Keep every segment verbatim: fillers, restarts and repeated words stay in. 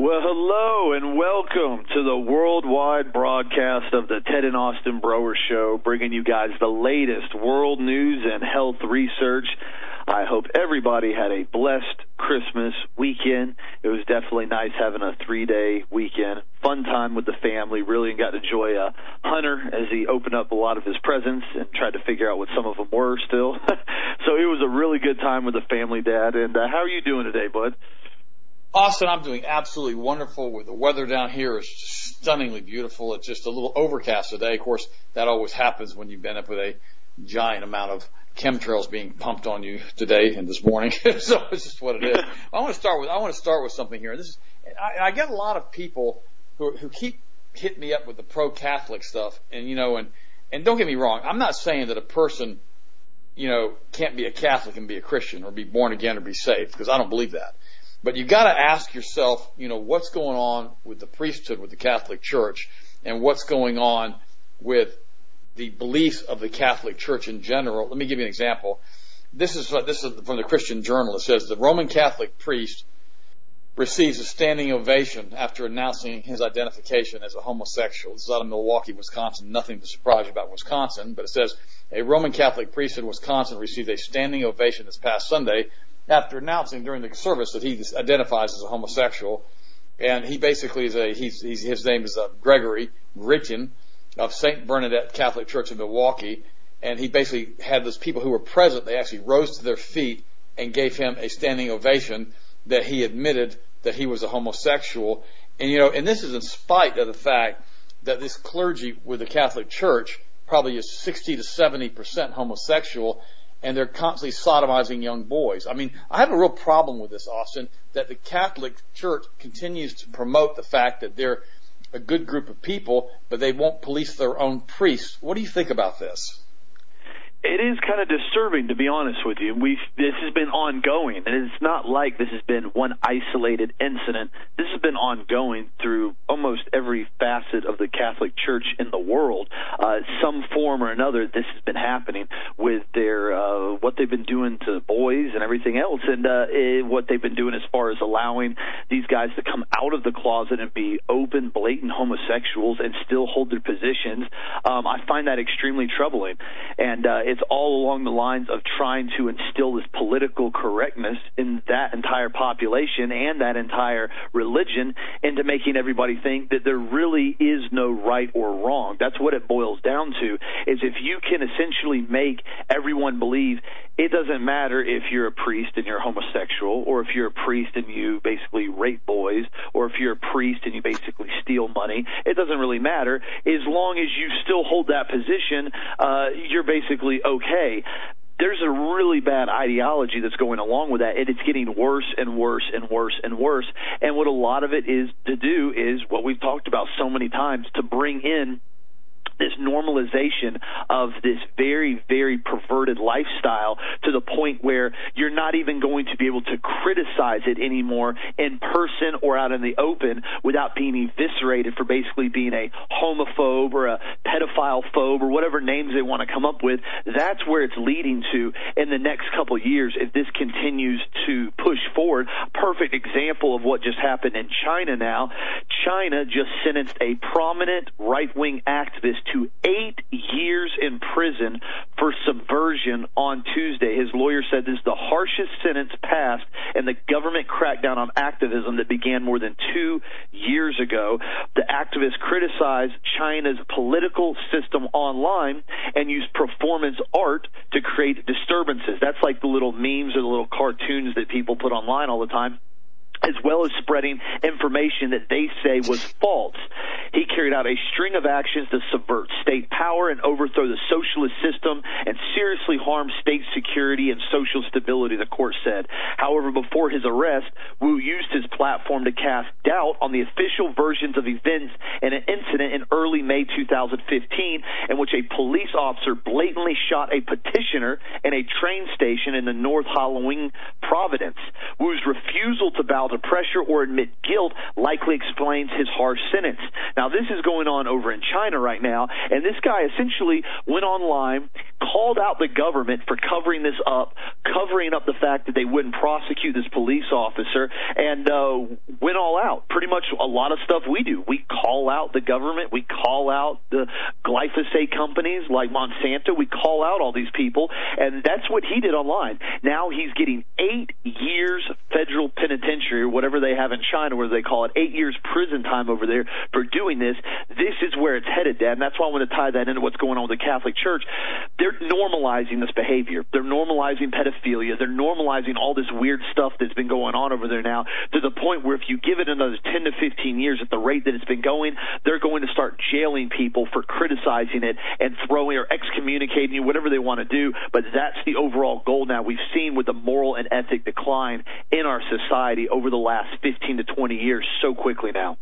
Well, hello and welcome to the worldwide broadcast of the Ted and Austin Broer Show, bringing you guys the latest world news and health research. I hope everybody had a blessed Christmas weekend. It was definitely nice having a three-day weekend. Fun time with the family. Really got to enjoy uh, Hunter as he opened up a lot of his presents and tried to figure out what some of them were still. So it was a really good time with the family, Dad. And uh, how are you doing today, bud? Austin, I'm doing absolutely wonderful. With the weather down here is stunningly beautiful. It's just a little overcast today. Of course, that always happens when you've been up with a giant amount of chemtrails being pumped on you today and this morning. So it's just what it is. I want to start with I want to start with something here. This is I, I get a lot of people who who keep hitting me up with the pro-Catholic stuff, and you know, and and don't get me wrong. I'm not saying that a person, you know, can't be a Catholic and be a Christian or be born again or be saved, because I don't believe that. But you got to ask yourself, you know, what's going on with the priesthood, with the Catholic Church, and what's going on with the beliefs of the Catholic Church in general. Let me give you an example. This is this is from the Christian Journal. It says the Roman Catholic priest receives a standing ovation after announcing his identification as a homosexual. This is out of Milwaukee, Wisconsin. Nothing to surprise you about Wisconsin, but it says a Roman Catholic priest in Wisconsin received a standing ovation this past Sunday after announcing during the service that he identifies as a homosexual. And he basically is a, he's, he's his name is uh, Gregory Ritchen of Saint Bernadette Catholic Church in Milwaukee. And he basically had those people who were present, they actually rose to their feet and gave him a standing ovation that he admitted that he was a homosexual. And, you know, and this is in spite of the fact that this clergy with the Catholic Church probably is sixty to seventy percent homosexual, and they're constantly sodomizing young boys. I mean, I have a real problem with this, Austin, that the Catholic Church continues to promote the fact that they're a good group of people, but they won't police their own priests. What do you think about this? It is kind of disturbing, to be honest with you. We've, this has been ongoing, and it's not like this has been one isolated incident. This has been ongoing through almost every facet of the Catholic Church in the world. Uh, some form or another, this has been happening with their uh, what they've been doing to boys and everything else, and uh, it, what they've been doing as far as allowing these guys to come out of the closet and be open, blatant homosexuals and still hold their positions. Um, I find that extremely troubling, and uh, it's all along the lines of trying to instill this political correctness in that entire population and that entire religion into making everybody think that there really is no right or wrong. That's what it boils down to, is if you can essentially make everyone believe it doesn't matter if you're a priest and you're homosexual, or if you're a priest and you basically rape boys, or if you're a priest and you basically steal money, it doesn't really matter. As long as you still hold that position, uh, you're basically okay. There's a really bad ideology that's going along with that, and it's getting worse and worse and worse and worse. And what a lot of it is to do is what we've talked about so many times, to bring in this normalization of this very, very perverted lifestyle to the point where you're not even going to be able to criticize it anymore in person or out in the open without being eviscerated for basically being a homophobe or a pedophile phobe or whatever names they want to come up with. That's where it's leading to in the next couple of years if this continues to push forward. Perfect example of what just happened in China now. China just sentenced a prominent right-wing activist to eight years in prison for subversion on Tuesday. His lawyer said this is the harshest sentence passed in the government crackdown on activism that began more than two years ago. The activist criticized China's political system online and used performance art to create disturbances. That's like the little memes or the little cartoons that people put online all the time, as well as spreading information that they say was false. He carried out a string of actions to subvert state power and overthrow the socialist system and seriously harm state security and social stability, the court said. However, before his arrest, Wu used his platform to cast doubt on the official versions of events in an incident in early May two thousand fifteen in which a police officer blatantly shot a petitioner in a train station in the North Halloween Providence. Wu's refusal to bow to pressure or admit guilt likely explains his harsh sentence. Now, this is going on over in China right now, and this guy essentially went online, called out the government for covering this up, covering up the fact that they wouldn't prosecute this police officer, and uh, went all out. Pretty much a lot of stuff we do. We call out the government. We call out the glyphosate companies like Monsanto. We call out all these people, and that's what he did online. Now he's getting eight years federal penitentiary, or whatever they have in China, where they call it eight years prison time over there for doing this. This is where it's headed, Dad, and that's why I want to tie that into what's going on with the Catholic Church. They're normalizing this behavior. They're normalizing pedophilia. They're normalizing all this weird stuff that's been going on over there now, to the point where if you give it another ten to fifteen years at the rate that it's been going, they're going to start jailing people for criticizing it and throwing or excommunicating you, whatever they want to do. But that's the overall goal now. We've seen with the moral and ethic decline in our society over the last fifteen to twenty years so quickly now.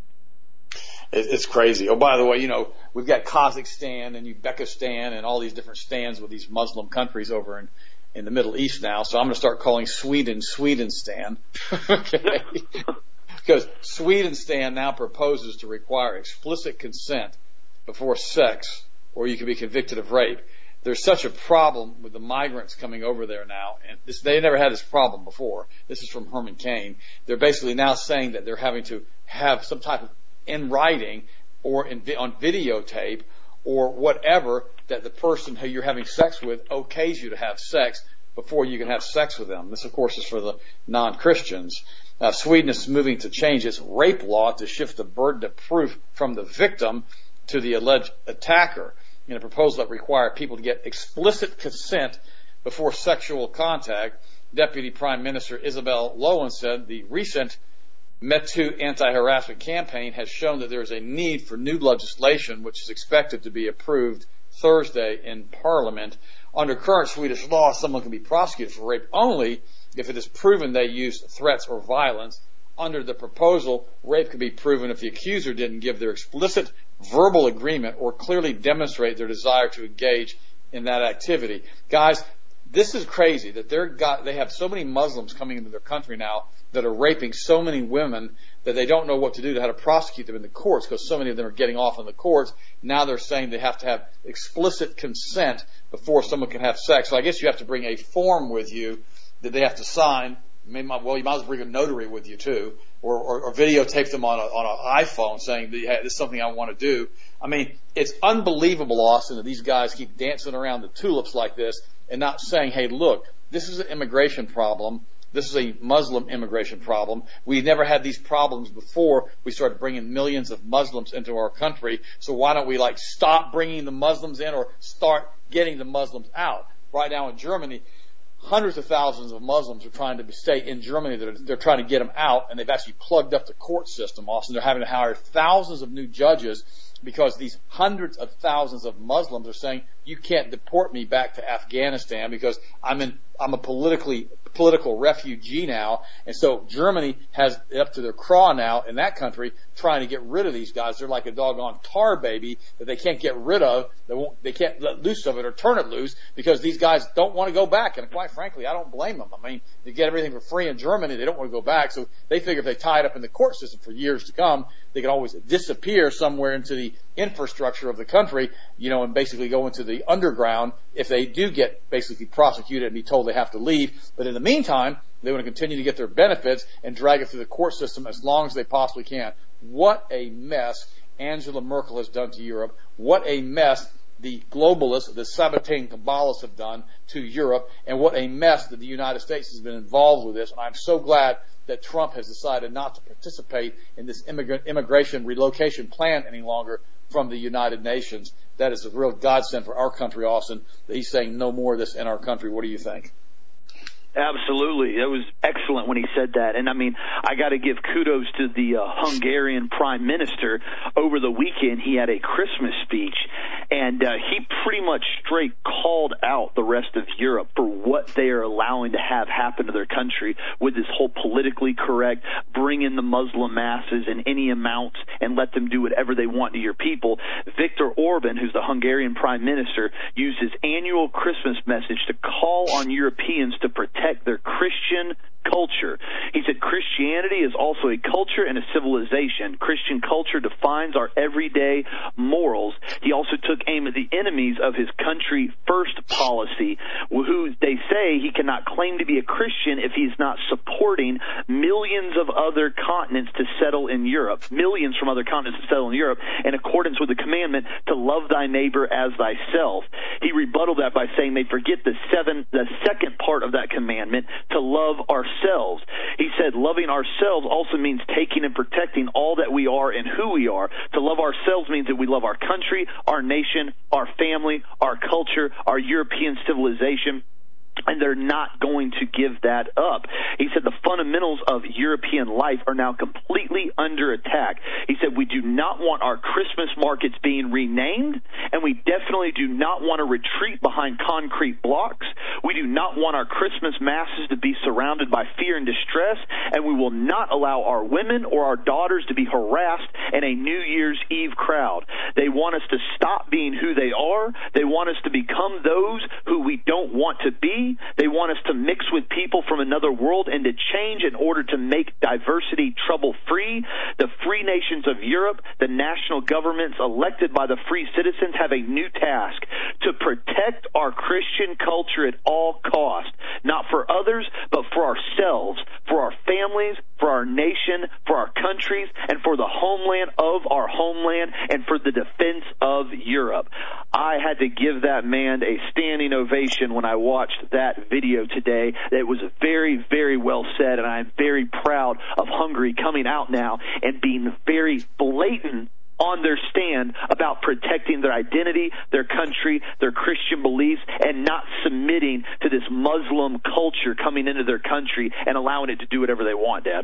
It's crazy. Oh, by the way, you know, we've got Kazakhstan and Uzbekistan and all these different stands with these Muslim countries over in, in the Middle East now. So I'm going to start calling Sweden Swedenstan. Okay. Because Swedenstan now proposes to require explicit consent before sex, or you can be convicted of rape. There's such a problem with the migrants coming over there now, and this, they never had this problem before. This is from Herman Cain. They're basically now saying that they're having to have some type of in writing or in, on videotape or whatever that the person who you're having sex with okays you to have sex before you can have sex with them. This, of course, is for the non-Christians. Uh, Sweden is moving to change its rape law to shift the burden of proof from the victim to the alleged attacker in a proposal that requires people to get explicit consent before sexual contact. Deputy Prime Minister Isabel Lowen said the recent MeToo anti-harassment campaign has shown that there is a need for new legislation, which is expected to be approved Thursday in Parliament. Under current Swedish law, someone can be prosecuted for rape only if it is proven they used threats or violence. Under the proposal, rape could be proven if the accuser didn't give their explicit verbal agreement or clearly demonstrate their desire to engage in that activity. Guys, this is crazy that they're got, they have so many Muslims coming into their country now that are raping so many women that they don't know what to do to how to prosecute them in the courts, because so many of them are getting off in the courts. Now they're saying they have to have explicit consent before someone can have sex. So I guess you have to bring a form with you that they have to sign. Maybe, well, you might as well bring a notary with you too, or, or, or videotape them on a, on an iPhone saying, hey, this is something I want to do. I mean, it's unbelievable, Austin, that these guys keep dancing around the tulips like this and not saying, hey, look, this is an immigration problem. This is a Muslim immigration problem. We never had these problems before we started bringing millions of Muslims into our country. So why don't we like stop bringing the Muslims in or start getting the Muslims out? Right now in Germany, hundreds of thousands of Muslims are trying to stay in Germany. They're, they're trying to get them out, and they've actually plugged up the court system, Austin. They're having to hire thousands of new judges because these hundreds of thousands of Muslims are saying, you can't deport me back to Afghanistan because I'm in, I'm a politically, political refugee now. And so Germany has it up to their craw now in that country trying to get rid of these guys. They're like a doggone tar baby that they can't get rid of. They won't, they can't let loose of it or turn it loose because these guys don't want to go back. And quite frankly, I don't blame them. I mean, they get everything for free in Germany. They don't want to go back. So they figure if they tie it up in the court system for years to come, they can always disappear somewhere into the infrastructure of the country, you know, and basically go into the underground if they do get basically prosecuted and be told they have to leave. But in the meantime, they want to continue to get their benefits and drag it through the court system as long as they possibly can. What a mess Angela Merkel has done to Europe. What a mess the globalists, the Sabbatean Kabbalists have done to Europe. And what a mess that the United States has been involved with this. And I'm so glad that Trump has decided not to participate in this immigrant, immigration relocation plan any longer from the United Nations. That is a real godsend for our country, Austin, that he's saying no more of this in our country. What do you think? Absolutely. It was excellent when he said that. And, I mean, I got to give kudos to the uh, Hungarian prime minister. Over the weekend, he had a Christmas speech, and uh, he pretty much straight called out the rest of Europe for what they are allowing to have happen to their country with this whole politically correct, bring in the Muslim masses in any amounts and let them do whatever they want to your people. Viktor Orban, who's the Hungarian prime minister, used his annual Christmas message to call on Europeans to protect their Christian culture. He said Christianity is also a culture and a civilization. Christian culture defines our everyday morals. He also took took aim at the enemies of his country first policy, who they say he cannot claim to be a Christian if he's not supporting millions of other continents to settle in Europe, millions from other continents to settle in Europe, in accordance with the commandment to love thy neighbor as thyself. He rebutted that by saying they forget the seven, the second part of that commandment, to love ourselves. He said loving ourselves also means taking and protecting all that we are and who we are. To love ourselves means that we love our country, our nation, our family, our culture, our European civilization, and they're not going to give that up. He said the fundamentals of European life are now completely under attack. He said we do not want our Christmas markets being renamed, and we definitely do not want to retreat behind concrete blocks. We do not want our Christmas masses to be surrounded by fear and distress, and we will not allow our women or our daughters to be harassed in a New Year's Eve crowd. They want us to stop being who they are. They want us to become those who we don't want to be. They want us to mix with people from another world and to change in order to make diversity trouble-free. The free nations of Europe, the national governments elected by the free citizens, have a new task: to protect our Christian culture at all costs, not for others, but for ourselves, for our families, for our nation, for our countries, and for the homeland of our homeland, and for the defense of Europe. I had to give that man a standing ovation when I watched that video today. It was very, very well said, and I'm very proud of Hungary coming out now and being very blatant on their stand about protecting their identity, their country, their Christian beliefs, and not submitting to this Muslim culture coming into their country and allowing it to do whatever they want, Dad.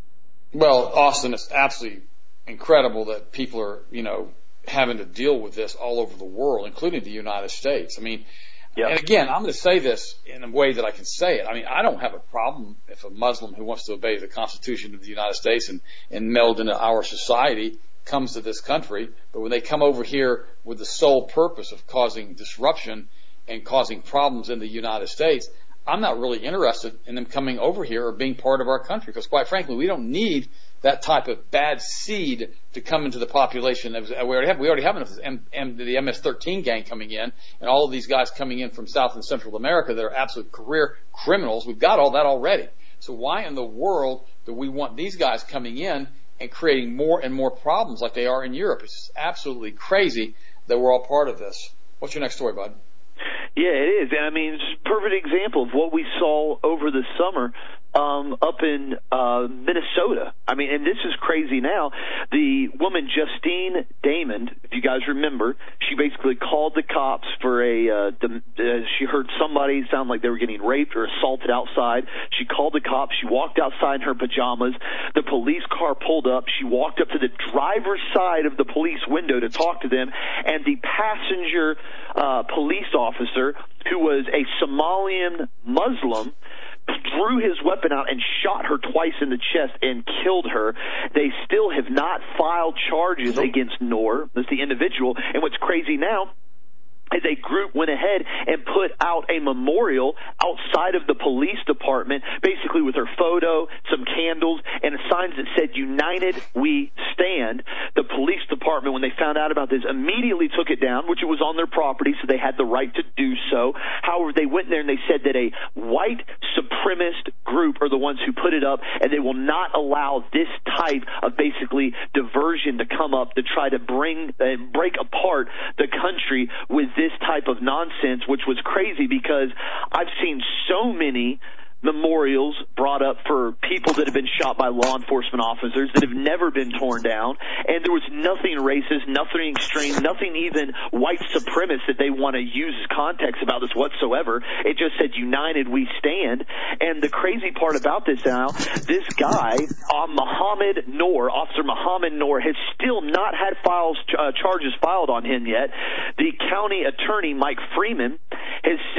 Well, Austin, it's absolutely incredible that people are, you know, having to deal with this all over the world, including the United States. I mean, yep. And again, I'm going to say this in a way that I can say it. I mean, I don't have a problem if a Muslim who wants to obey the Constitution of the United States and, and meld into our society comes to this country, but when they come over here with the sole purpose of causing disruption and causing problems in the United States, I'm not really interested in them coming over here or being part of our country, because quite frankly, we don't need that type of bad seed to come into the population. We already have, we already have enough M, M, the M S thirteen gang coming in, and all of these guys coming in from South and Central America that are absolute career criminals. We've got all that already. So why in the world do we want these guys coming in and creating more and more problems like they are in Europe? It's just absolutely crazy that we're all part of this. What's your next story, bud? Yeah, it is. And I mean, it's a perfect example of what we saw over the summer um, up in uh, Minnesota. I mean, and this is crazy now. The woman, Justine Damond, if you guys remember, she basically called the cops for a, uh, the, uh, she heard somebody sound like they were getting raped or assaulted outside. She called the cops. She walked outside in her pajamas. The police car pulled up. She walked up to the driver's side of the police window to talk to them, and the passenger uh, police officer, who was a Somalian Muslim, drew his weapon out and shot her twice in the chest and killed her. They still have not filed charges against Noor, that's the individual. And what's crazy now is a group went ahead and put out a memorial outside of the police department, basically with her photo, some candles, and signs that said, "United We Stand." The police department, when they found out about this, immediately took it down, which it was on their property, so they had the right to do so. However, they went there and they said that a white supremacist group are the ones who put it up, and they will not allow this type of basically diversion to come up to try to bring and uh, break apart the country with this type of nonsense, which was crazy because I've seen so many memorials brought up for people that have been shot by law enforcement officers that have never been torn down, and there was nothing racist, nothing extreme, nothing even white supremacist that they want to use as context about this whatsoever. It just said, "United We Stand." And the crazy part about this now, this guy, uh, Muhammad Noor, Officer Muhammad Noor, has still not had files, uh, charges filed on him yet. The county attorney, Mike Freeman, has said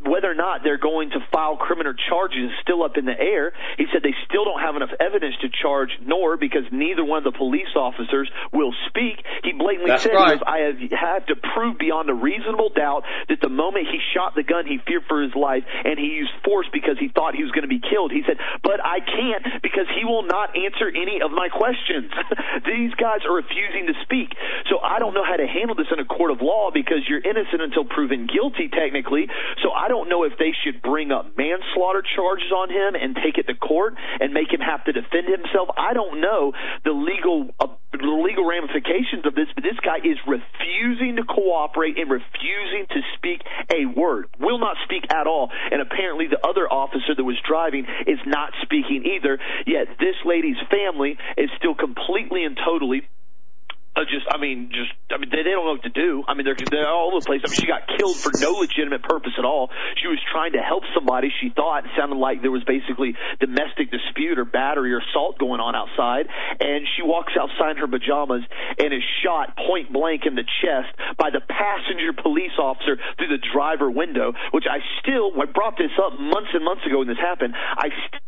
whether or not they're going to file criminal charges is still up in the air. He said they still don't have enough evidence to charge, nor because neither one of the police officers will speak. He blatantly That's said, right. he goes, I have had to prove beyond a reasonable doubt that the moment he shot the gun, he feared for his life, and he used force because he thought he was going to be killed. He said, but I can't because he will not answer any of my questions. These guys are refusing to speak. So I don't know how to handle this in a court of law because you're innocent until proven guilty, technically. So I don't know if they should bring up manslaughter charges on him and take it to court and make him have to defend himself. I don't know the legal uh, the legal ramifications of this, but this guy is refusing to cooperate and refusing to speak a word. Will not speak at all. And apparently the other officer that was driving is not speaking either. Yet this lady's family is still completely and totally Uh, just, I mean, just, I mean, they, they don't know what to do. I mean, they're, they're all over the place. I mean, she got killed for no legitimate purpose at all. She was trying to help somebody. She thought it sounded like there was basically domestic dispute or battery or assault going on outside. And she walks outside in her pajamas and is shot point blank in the chest by the passenger police officer through the driver window, which I still, I brought this up months and months ago when this happened. I still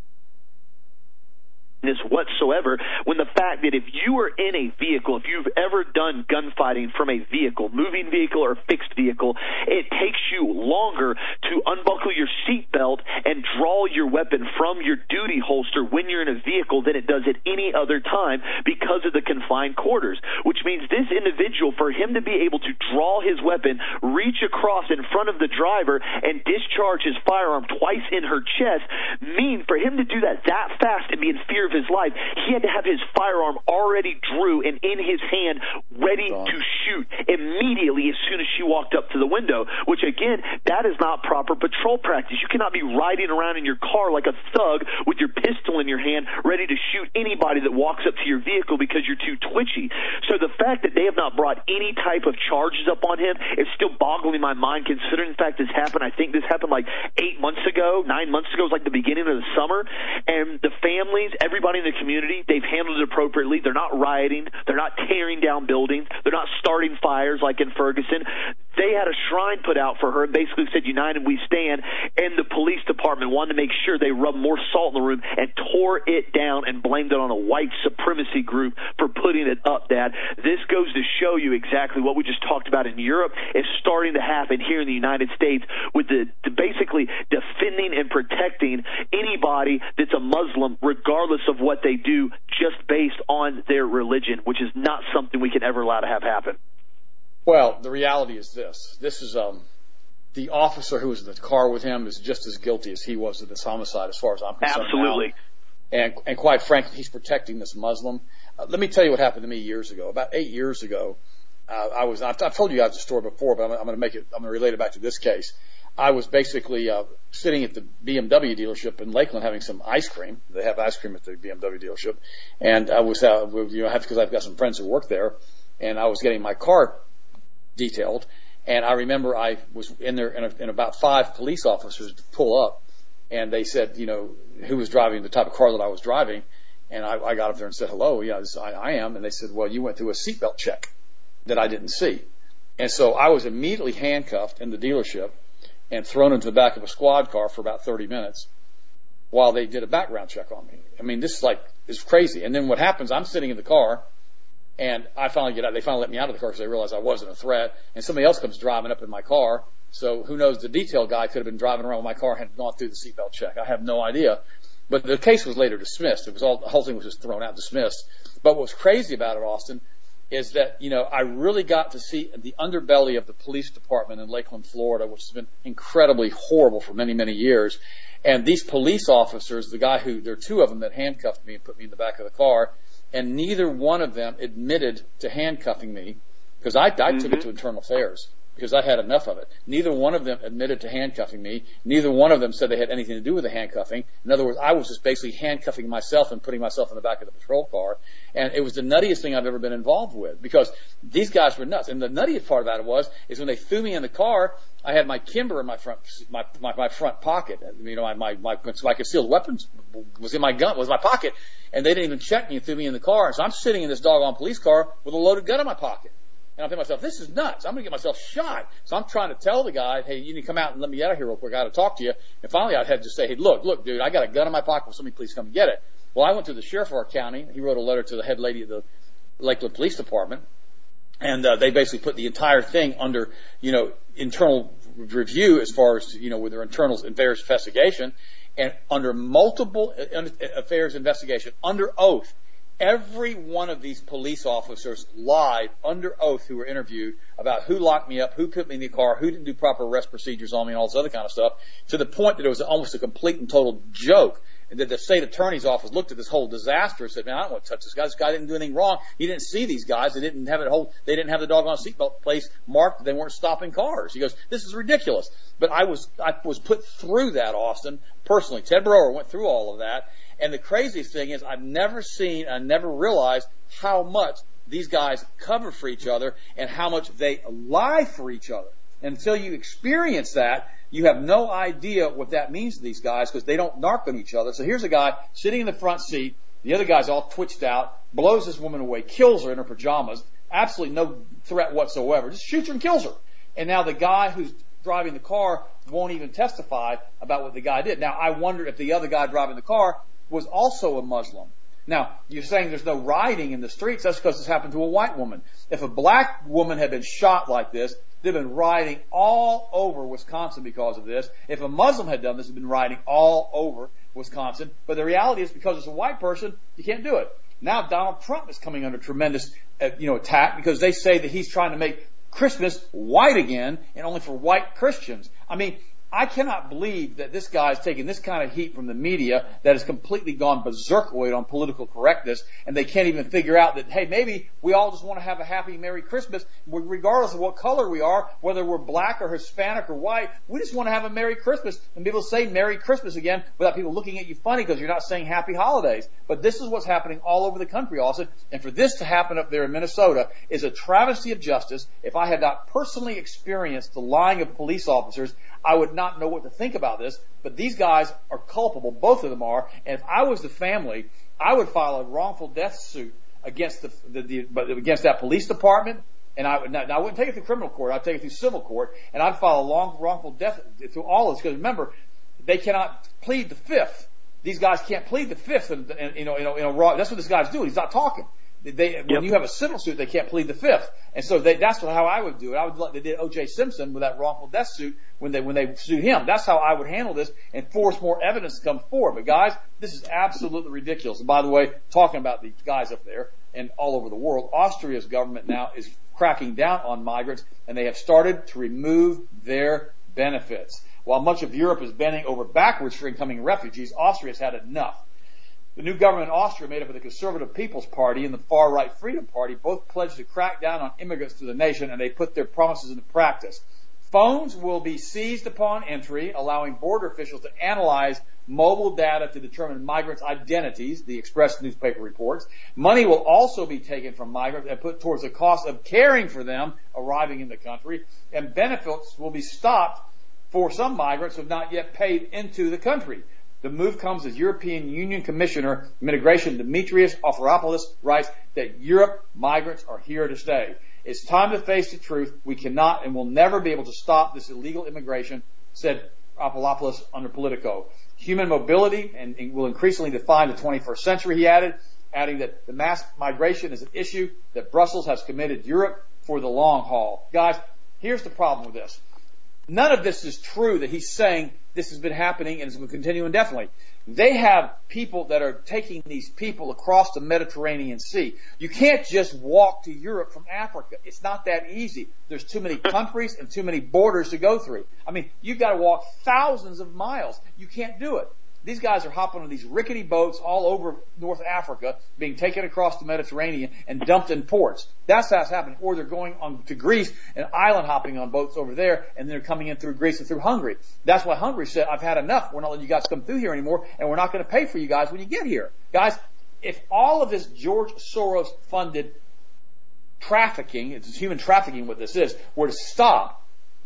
this whatsoever when the fact that if you are in a vehicle, if you've ever done gunfighting from a vehicle, moving vehicle or fixed vehicle, it takes you longer to unbuckle your seatbelt and draw your weapon from your duty holster when you're in a vehicle than it does at any other time because of the confined quarters, which means this individual, for him to be able to draw his weapon, reach across in front of the driver and discharge his firearm twice in her chest, mean for him to do that that fast and be in fear of his life, he had to have his firearm already drew and in his hand ready to shoot immediately as soon as she walked up to the window, which again, that is not proper patrol practice. You cannot be riding around in your car like a thug with your pistol in your hand ready to shoot anybody that walks up to your vehicle because you're too twitchy. So the fact that they have not brought any type of charges up on him is still boggling my mind, considering the fact this happened. I think this happened like eight months ago, nine months ago. It was like the beginning of the summer, and the families, every Everybody in the community, they've handled it appropriately. They're not rioting. They're not tearing down buildings. They're not starting fires like in Ferguson. They had a shrine put out for her and basically said, United we stand, and the police department wanted to make sure they rubbed more salt in the room and tore it down and blamed it on a white supremacy group for putting it up, Dad. This goes to show you exactly what we just talked about in Europe is starting to happen here in the United States with the, the basically defending and protecting anybody that's a Muslim regardless of what they do just based on their religion, which is not something we can ever allow to have happen. Well, the reality is this. This is um, the officer who was in the car with him is just as guilty as he was of this homicide as far as I'm concerned. Absolutely. Now. And, and quite frankly, he's protecting this Muslim. Uh, let me tell you what happened to me years ago. About eight years ago, uh, I was, I've, I've told you guys the story before, but I'm, I'm going to make it, I'm going to relate it back to this case. I was basically uh, sitting at the B M W dealership in Lakeland having some ice cream. They have ice cream at the B M W dealership. And I was, uh, you know, because I've got some friends who work there, and I was getting my car detailed. And I remember I was in there, and, and about five police officers to pull up, and they said, you know, who was driving the type of car that I was driving. And I, I got up there and said, hello, yeah, this, I, I am. And they said, well, you went through a seatbelt check that I didn't see. And so I was immediately handcuffed in the dealership and thrown into the back of a squad car for about thirty minutes while they did a background check on me. I mean, this is like, is crazy. And then what happens, I'm sitting in the car, and I finally get out. They finally let me out of the car because they realized I wasn't a threat. And somebody else comes driving up in my car. So who knows, the detail guy could have been driving around with my car and had gone through the seatbelt check. I have no idea. But the case was later dismissed. It was all, the whole thing was just thrown out, dismissed. But what was crazy about it, Austin, is that, you know, I really got to see the underbelly of the police department in Lakeland, Florida, which has been incredibly horrible for many, many years. And these police officers, the guy who, there are two of them that handcuffed me and put me in the back of the car, and neither one of them admitted to handcuffing me, because I, I mm-hmm. took it to internal affairs, because I had enough of it. Neither one of them admitted to handcuffing me. Neither one of them said they had anything to do with the handcuffing. In other words, I was just basically handcuffing myself and putting myself in the back of the patrol car. And it was the nuttiest thing I've ever been involved with, because these guys were nuts. And the nuttiest part about it was, is when they threw me in the car, I had my Kimber in my front, my, my, my front pocket. You know, my, my, my, my concealed weapons was in my gun, was in my pocket. And they didn't even check me and threw me in the car. So I'm sitting in this doggone police car with a loaded gun in my pocket. And I'm thinking to myself, this is nuts. I'm going to get myself shot. So I'm trying to tell the guy, hey, you need to come out and let me out of here real quick. I got to talk to you. And finally I had to say, hey, look, look, dude, I got a gun in my pocket. Will somebody please come and get it? Well, I went to the sheriff of our county. He wrote a letter to the head lady of the Lakeland Police Department. And uh, they basically put the entire thing under, you know, internal review as far as, you know, with their internal affairs investigation. And under multiple affairs investigation, under oath, every one of these police officers lied under oath who were interviewed about who locked me up, who put me in the car, who didn't do proper arrest procedures on me, and all this other kind of stuff, to the point that it was almost a complete and total joke. And that the state attorney's office looked at this whole disaster and said, man, I don't want to touch this guy. This guy didn't do anything wrong. He didn't see these guys. They didn't have it whole, they didn't have the doggone seatbelt place marked. They weren't stopping cars. He goes, this is ridiculous. But I was, I was put through that, Austin, personally. Ted Broer went through all of that. And the craziest thing is I've never seen, I never realized how much these guys cover for each other and how much they lie for each other. And until you experience that, you have no idea what that means to these guys because they don't narc on each other. So here's a guy sitting in the front seat. The other guy's all twitched out, blows this woman away, kills her in her pajamas. Absolutely no threat whatsoever. Just shoots her and kills her. And now the guy who's driving the car won't even testify about what the guy did. Now, I wonder if the other guy driving the car was also a Muslim. Now, you're saying there's no rioting in the streets. That's because this happened to a white woman. If a black woman had been shot like this, they've been rioting all over Wisconsin because of this. If a Muslim had done this, they've been rioting all over Wisconsin. But the reality is because it's a white person, you can't do it. Now Donald Trump is coming under tremendous, uh, you know, attack because they say that he's trying to make Christmas white again and only for white Christians. I mean, I cannot believe that this guy's taking this kind of heat from the media that has completely gone berserkoid on political correctness, and they can't even figure out that, hey, maybe we all just want to have a happy Merry Christmas, regardless of what color we are, whether we're black or Hispanic or white. We just want to have a Merry Christmas, and be able to say Merry Christmas again without people looking at you funny because you're not saying Happy Holidays. But this is what's happening all over the country, Austin, and for this to happen up there in Minnesota is a travesty of justice. If I had not personally experienced the lying of police officers, I would not know what to think about this, but these guys are culpable. Both of them are. And if I was the family, I would file a wrongful death suit against the, the, the but against that police department. And I would not, I wouldn't take it through criminal court. I'd take it through civil court, and I'd file a long wrongful death through all this. Because remember, they cannot plead the fifth. These guys can't plead the fifth. And, and you know, you know, you know, raw, that's what this guy's doing. He's not talking. They, when yep. you have a civil suit, they can't plead the fifth, and so they, that's how I would do it. I would let they did O J Simpson with that wrongful death suit when they when they sued him. That's how I would handle this and force more evidence to come forward. But guys, this is absolutely ridiculous. And by the way, talking about the guys up there and all over the world, Austria's government now is cracking down on migrants, and they have started to remove their benefits. While much of Europe is bending over backwards for incoming refugees, Austria's had enough. The new government in Austria, made up of the Conservative People's Party and the far-right Freedom Party, both pledged to crack down on immigrants to the nation, and they put their promises into practice. Phones will be seized upon entry, allowing border officials to analyze mobile data to determine migrants' identities, the Express newspaper reports. Money will also be taken from migrants and put towards the cost of caring for them arriving in the country, and benefits will be stopped for some migrants who have not yet paid into the country. The move comes as European Union Commissioner of Immigration Dimitrios Avramopoulos writes that Europe migrants are here to stay. It's time to face the truth. We cannot and will never be able to stop this illegal immigration, said Avramopoulos under Politico. Human mobility and, and will increasingly define the twenty-first century, he added, adding that the mass migration is an issue that Brussels has committed Europe for the long haul. Guys, here's the problem with this. None of this is true that he's saying this has been happening and is going to continue indefinitely. They have people that are taking these people across the Mediterranean Sea. You can't just walk to Europe from Africa. It's not that easy. There's too many countries and too many borders to go through. I mean, you've got to walk thousands of miles. You can't do it. These guys are hopping on these rickety boats all over North Africa, being taken across the Mediterranean and dumped in ports. That's how it's happening. Or they're going on to Greece and island hopping on boats over there, and they're coming in through Greece and through Hungary. That's why Hungary said, I've had enough. We're not letting you guys come through here anymore, and we're not going to pay for you guys when you get here. Guys, if all of this George Soros-funded trafficking, it's human trafficking what this is, were to stop,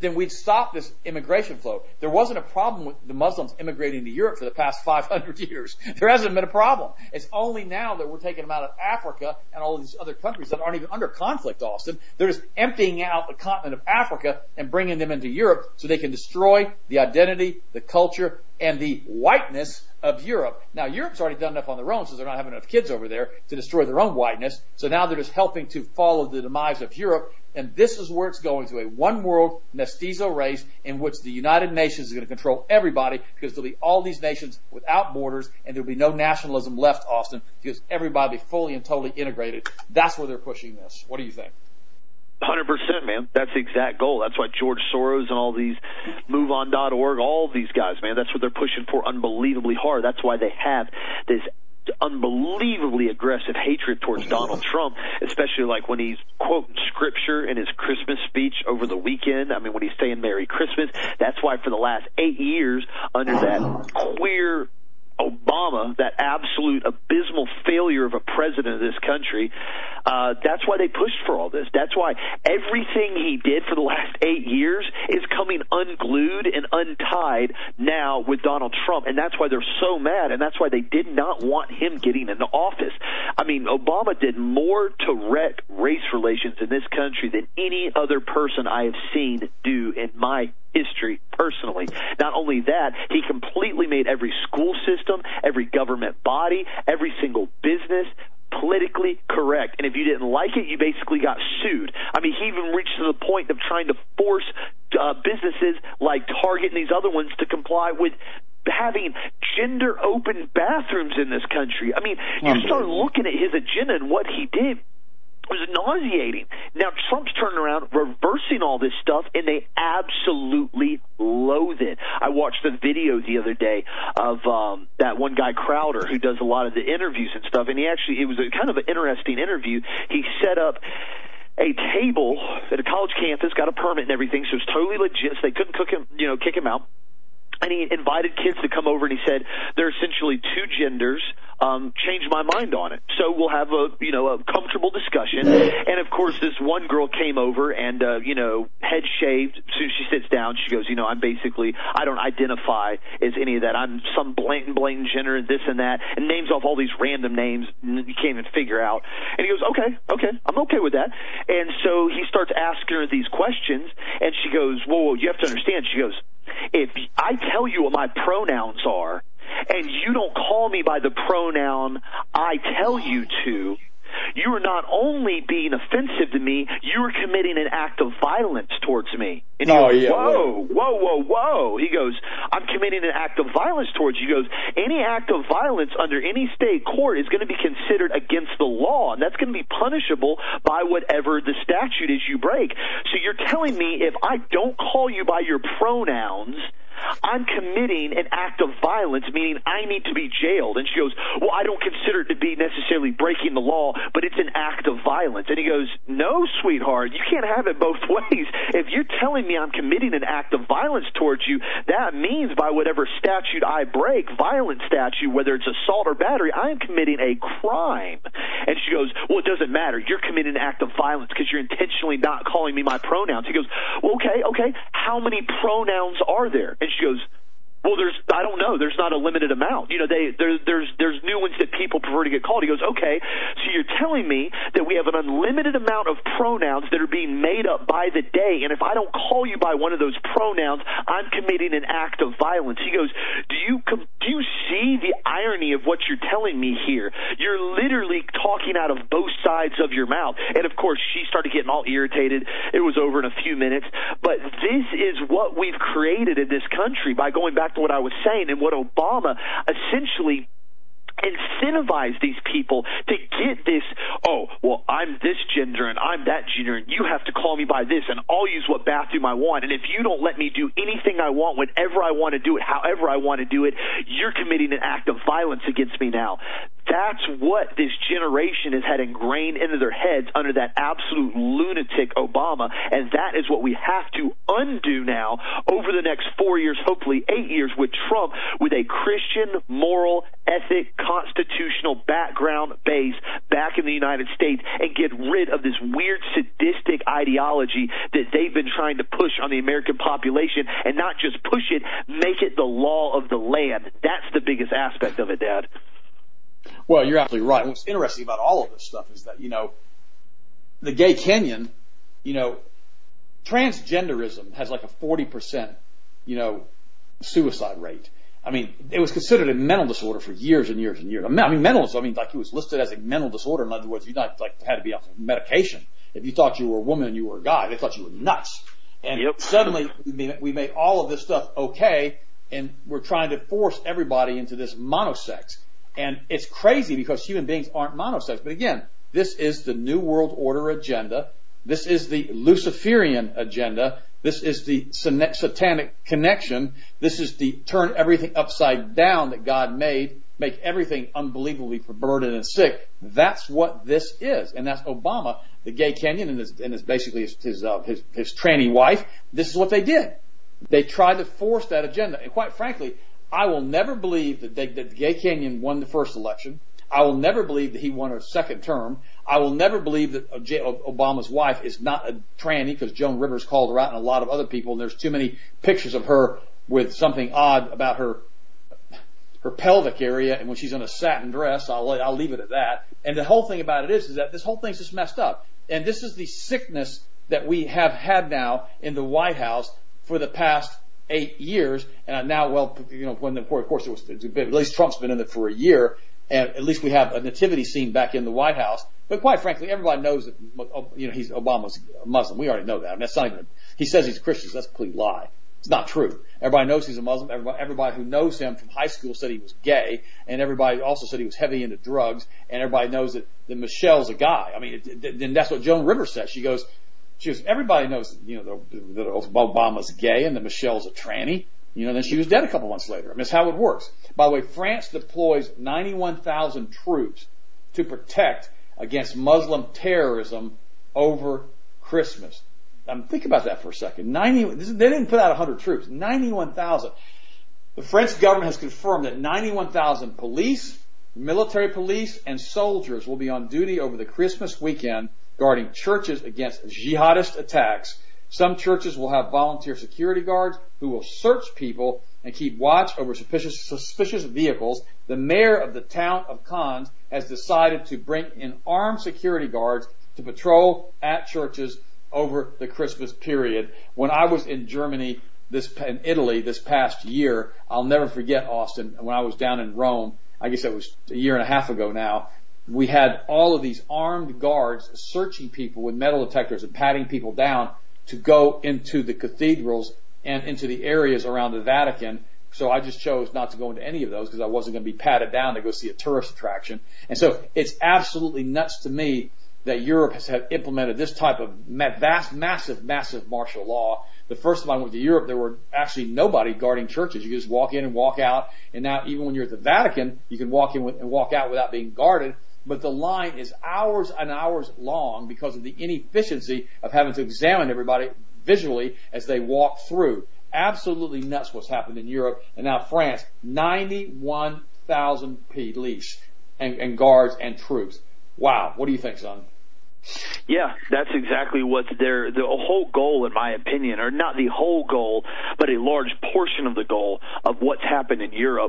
then we'd stop this immigration flow. There wasn't a problem with the Muslims immigrating to Europe for the past five hundred years. There hasn't been a problem. It's only now that we're taking them out of Africa and all these other countries that aren't even under conflict, Austin. They're just emptying out the continent of Africa and bringing them into Europe so they can destroy the identity, the culture, and the whiteness of Europe. Now, Europe's already done enough on their own, so they're not having enough kids over there to destroy their own whiteness. So now they're just helping to follow the demise of Europe. And this is where it's going, to a one-world mestizo race in which the United Nations is going to control everybody, because there'll be all these nations without borders, and there'll be no nationalism left, Austin, because everybody will be fully and totally integrated. That's where they're pushing this. What do you think? one hundred percent, man. That's the exact goal. That's why George Soros and all these move on dot org, all these guys, man, that's what they're pushing for unbelievably hard. That's why they have this unbelievably aggressive hatred towards Donald Trump, especially like when he's quoting scripture in his Christmas speech over the weekend. I mean, when he's saying Merry Christmas, that's why for the last eight years under that queer Obama, that absolute abysmal failure of a president of this country, uh, that's why they pushed for all this. That's why everything he did for the last eight years is coming unglued and untied now with Donald Trump, and that's why they're so mad, and that's why they did not want him getting into office. I mean, Obama did more to wreck race relations in this country than any other person I have seen do in my history personally. Not only that, he completely made every school system, every government body, every single business politically correct. And if you didn't like it, you basically got sued. I mean, he even reached to the point of trying to force uh, businesses like Target and these other ones to comply with having gender-open bathrooms in this country. I mean, you start looking at his agenda and what he did. It was nauseating. Now Trump's turning around, reversing all this stuff, and they absolutely loathe it. I watched a video the other day of um, that one guy Crowder who does a lot of the interviews and stuff, and he actually, it was a kind of an interesting interview. He set up a table at a college campus, got a permit and everything, so it was totally legit. So they couldn't cook him, you know, kick him out. And he invited kids to come over, and he said, there are essentially two genders. Um, change my mind on it. So we'll have a, you know, a comfortable discussion. And, of course, this one girl came over and, uh, you know, head shaved. As soon as she sits down, she goes, you know, I'm basically, I don't identify as any of that. I'm some blatant, blatant gender and this and that, and names off all these random names you can't even figure out. And he goes, okay, okay, I'm okay with that. And so he starts asking her these questions, and she goes, whoa, whoa, you have to understand. She goes, if I tell you what my pronouns are, and you don't call me by the pronoun I tell you to, you are not only being offensive to me, you are committing an act of violence towards me. And he oh, goes, yeah, whoa, whoa, whoa, whoa. He goes, I'm committing an act of violence towards you. He goes, any act of violence under any state court is going to be considered against the law, and that's going to be punishable by whatever the statute is you break. So you're telling me if I don't call you by your pronouns, I'm committing an act of violence, meaning I need to be jailed. And she goes, well, I don't consider it to be necessarily breaking the law, but it's an act of violence. And he goes, no, sweetheart, you can't have it both ways. If you're telling me I'm committing an act of violence towards you, that means by whatever statute I break, violent statute, whether it's assault or battery, I am committing a crime. And she goes, well, it doesn't matter. You're committing an act of violence because you're intentionally not calling me my pronouns. He goes, well, okay, okay, how many pronouns are there? And she goes, well, there's, I don't know. There's not a limited amount. You know, they, there, there's, there's new ones that people prefer to get called. He goes, okay, so you're telling me that we have an unlimited amount of pronouns that are being made up by the day, and if I don't call you by one of those pronouns, I'm committing an act of violence. He goes, do you, do you see the irony of what you're telling me here? You're literally talking out of both sides of your mouth. And of course, she started getting all irritated. It was over in a few minutes. But this is what we've created in this country by going back to what I was saying, and what Obama essentially incentivize these people to get this, oh, well, I'm this gender and I'm that gender and you have to call me by this and I'll use what bathroom I want, and if you don't let me do anything I want whenever I want to do it, however I want to do it, you're committing an act of violence against me now. That's what this generation has had ingrained into their heads under that absolute lunatic Obama, and that is what we have to undo now over the next four years, hopefully eight years, with Trump, with a Christian, moral, ethic, constitutional background base back in the United States, and get rid of this weird, sadistic ideology that they've been trying to push on the American population, and not just push it, make it the law of the land. That's the biggest aspect of it, Dad. Well, you're absolutely right. What's interesting about all of this stuff is that, you know, the gay Kenyan, you know, transgenderism has like a forty percent, you know, suicide rate. I mean, it was considered a mental disorder for years and years and years. I mean, mental, I mean, like it was listed as a mental disorder. In other words, you not like had to be on medication. If you thought you were a woman and you were a guy, they thought you were nuts. And yep. Suddenly we made all of this stuff okay, and we're trying to force everybody into this monosex. And it's crazy because human beings aren't monosex. But again, this is the New World Order agenda. This is the Luciferian agenda. This is the satanic connection. This is the turn everything upside down that God made, make everything unbelievably perverted and sick. That's what this is. And that's Obama, the gay Kenyan, and his, and his basically his, his, uh, his, his tranny wife. This is what they did. They tried to force that agenda. And quite frankly, I will never believe that, they, that the gay Kenyan won the first election. I will never believe that he won a second term. I will never believe that Obama's wife is not a tranny, because Joan Rivers called her out and a lot of other people, and there's too many pictures of her with something odd about her her pelvic area, and when she's in a satin dress. I'll, I'll leave it at that. And the whole thing about it is, is that this whole thing's just messed up. And this is the sickness that we have had now in the White House for the past eight years, and now, well, you know, when the, of course it was, at least Trump's been in it for a year, and at least we have a nativity scene back in the White House. But quite frankly, everybody knows that, you know, he's Obama's a Muslim. We already know that. I mean, that's not even. He says he's a Christian. That's a complete lie. It's not true. Everybody knows he's a Muslim. Everybody, everybody who knows him from high school said he was gay, and everybody also said he was heavy into drugs. And everybody knows that, that Michelle's a guy. I mean, then that's what Joan Rivers said. She goes. She goes, everybody knows, you know, that Obama's gay and that Michelle's a tranny. You know, then she was dead a couple months later. I mean, that's how it works. By the way, France deploys ninety-one thousand troops to protect against Muslim terrorism over Christmas. Um, think about that for a second. ninety, this, they didn't put out one hundred troops. ninety-one thousand. The French government has confirmed that ninety-one thousand police, military police, and soldiers will be on duty over the Christmas weekend, guarding churches against jihadist attacks. Some churches will have volunteer security guards who will search people and keep watch over suspicious, suspicious vehicles. The mayor of the town of Cannes has decided to bring in armed security guards to patrol at churches over the Christmas period. When I was in Germany, this in Italy this past year, I'll never forget, Austin, when I was down in Rome, I guess it was a year and a half ago now, we had all of these armed guards searching people with metal detectors and patting people down to go into the cathedrals and into the areas around the Vatican. So I just chose not to go into any of those because I wasn't going to be patted down to go see a tourist attraction. And so it's absolutely nuts to me that Europe has had implemented this type of vast, massive, massive martial law. The first time I went to Europe, there were actually nobody guarding churches. You could just walk in and walk out. And now even when you're at the Vatican, you can walk in and walk out without being guarded. But the line is hours and hours long because of the inefficiency of having to examine everybody visually as they walk through. Absolutely nuts what's happened in Europe. And now France, ninety-one thousand police and, and guards and troops. Wow. What do you think, son? Yeah, that's exactly what their the whole goal, in my opinion, or not the whole goal, but a large portion of the goal of what's happened in Europe,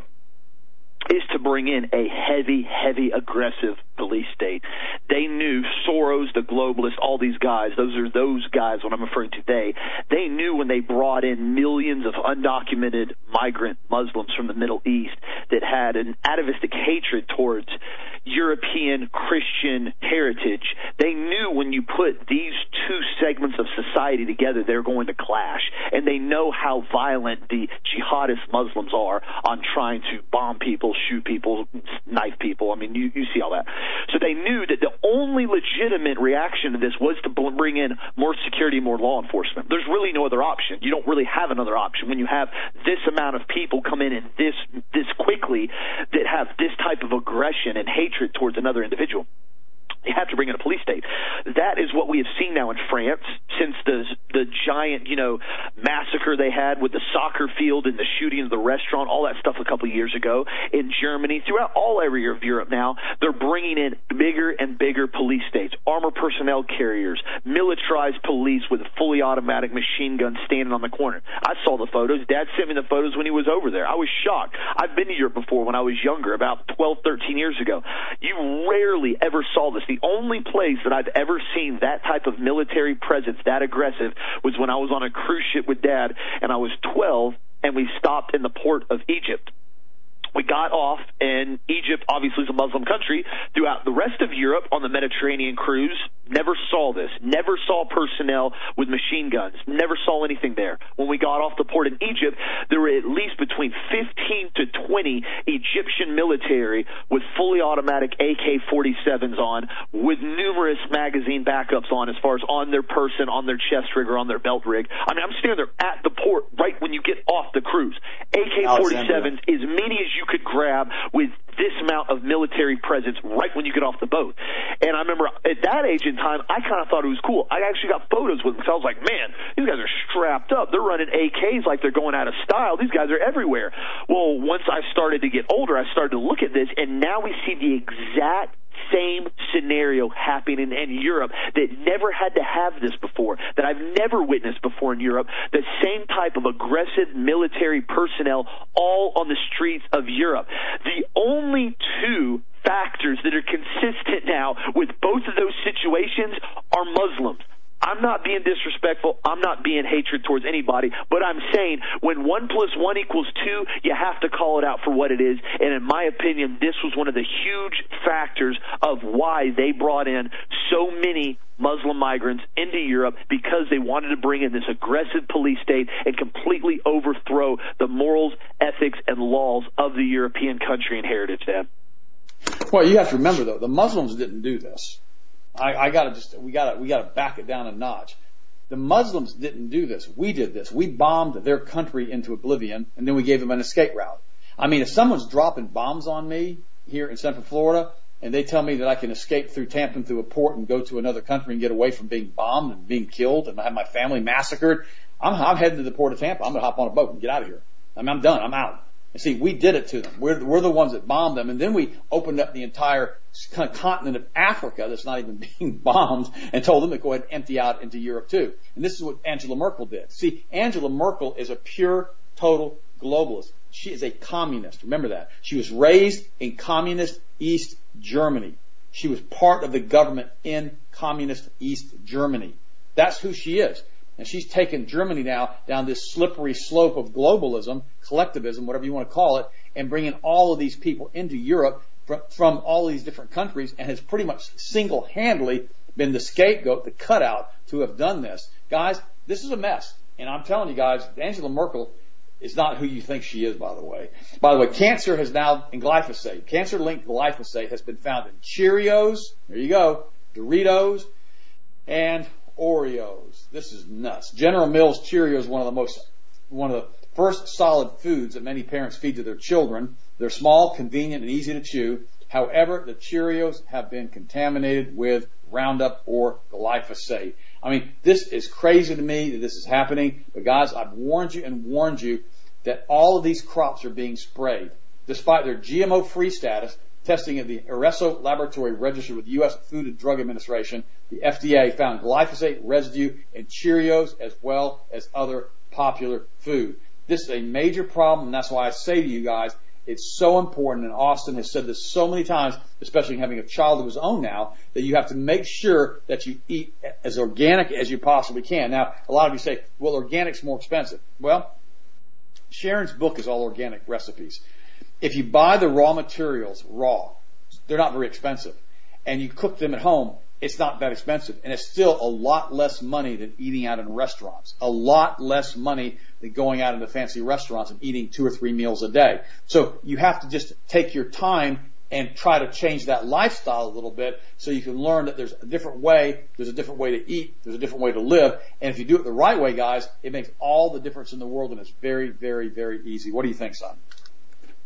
is to bring in a heavy, heavy, aggressive police state. They knew Soros, the globalist, all these guys, those are those guys when I'm referring to they, they knew when they brought in millions of undocumented migrant Muslims from the Middle East that had an atavistic hatred towards European Christian heritage, they knew when you put these two segments of society together, they're going to clash. And they know how violent the jihadist Muslims are on trying to bomb people, shoot people, knife people. I mean, you, you see all that. So they knew that the only legitimate reaction to this was to bring in more security, more law enforcement. There's really no other option. You don't really have another option when you have this amount of people come in and this this quickly. likely that have this type of aggression and hatred towards another individual, you have to bring in a police state. That is what we have seen now in France since the the giant, you know, massacre they had with the soccer field and the shooting of the restaurant, all that stuff a couple of years ago. In Germany, throughout all area of Europe now, they're bringing in bigger and bigger police states, armored personnel carriers, militarized police with fully automatic machine guns standing on the corner. I saw the photos. Dad sent me the photos when he was over there. I was shocked. I've been to Europe before when I was younger, about twelve, thirteen years ago. You rarely ever saw this. The only place that I've ever seen that type of military presence, that aggressive, was when I was on a cruise ship with Dad, and I was twelve, and we stopped in the port of Egypt. We got off, and Egypt obviously is a Muslim country. Throughout the rest of Europe on the Mediterranean cruise, never saw this. Never saw personnel with machine guns. Never saw anything there. When we got off the port in Egypt, there were at least between fifteen to twenty Egyptian military with fully automatic A K forty-sevens on, with numerous magazine backups on as far as on their person, on their chest rig, or on their belt rig. I mean, I'm standing there at the port right when you get off the cruise. A K forty-sevens, as many as you could grab, with this amount of military presence right when you get off the boat. And I remember at that age in time, I kind of thought it was cool. I actually got photos with them, because I was like, man, these guys are strapped up. They're running A Ks like they're going out of style. These guys are everywhere. Well, once I started to get older, I started to look at this, and now we see the exact same scenario happening in Europe that never had to have this before, that I've never witnessed before in Europe. The same type of aggressive military personnel all on the streets of Europe. The only two factors that are consistent now with both of those situations are Muslims. I'm not being disrespectful. I'm not being hatred towards anybody, but I'm saying when one plus one equals two, you have to call it out for what it is. And in my opinion, this was one of the huge factors of why they brought in so many Muslim migrants into Europe, because they wanted to bring in this aggressive police state and completely overthrow the morals, ethics, and laws of the European country and heritage, Dad. Well, you have to remember, though, the Muslims didn't do this. I, I gotta just, we gotta, we gotta back it down a notch. The Muslims didn't do this. We did this. We bombed their country into oblivion, and then we gave them an escape route. I mean, if someone's dropping bombs on me here in Central Florida, and they tell me that I can escape through Tampa through a port and go to another country and get away from being bombed and being killed and have my family massacred, I'm, I'm heading to the port of Tampa. I'm gonna hop on a boat and get out of here. I mean, I'm done. I'm out. And see, we did it to them. We're, we're the ones that bombed them. And then we opened up the entire continent of Africa that's not even being bombed and told them to go ahead and empty out into Europe too. And this is what Angela Merkel did. See, Angela Merkel is a pure, total globalist. She is a communist. Remember that. She was raised in communist East Germany. She was part of the government in communist East Germany. That's who she is. And she's taken Germany now down this slippery slope of globalism, collectivism, whatever you want to call it, and bringing all of these people into Europe from, from all of these different countries, and has pretty much single-handedly been the scapegoat, the cutout to have done this. Guys, this is a mess. And I'm telling you guys, Angela Merkel is not who you think she is, by the way. By the way, cancer has now, in glyphosate, cancer-linked glyphosate has been found in Cheerios, there you go, Doritos, and Oreos. This is nuts. General Mills Cheerios is one of the most, one of the first solid foods that many parents feed to their children. They're small, convenient, and easy to chew. However, the Cheerios have been contaminated with Roundup or glyphosate. I mean, this is crazy to me that this is happening. But guys, I've warned you and warned you that all of these crops are being sprayed. Despite their G M O-free status, testing at the Areso laboratory registered with the U S Food and Drug Administration, the F D A found glyphosate residue in Cheerios as well as other popular food. This is a major problem, and that's why I say to you guys, it's so important, and Austin has said this so many times, especially having a child of his own now, that you have to make sure that you eat as organic as you possibly can. Now, a lot of you say, well, organic's more expensive. Well, Sharon's book is all organic recipes. If you buy the raw materials raw, they're not very expensive. And you cook them at home, it's not that expensive. And it's still a lot less money than eating out in restaurants. A lot less money than going out into fancy restaurants and eating two or three meals a day. So you have to just take your time and try to change that lifestyle a little bit so you can learn that there's a different way, there's a different way to eat, there's a different way to live. And if you do it the right way, guys, it makes all the difference in the world, and it's very, very, very easy. What do you think, son?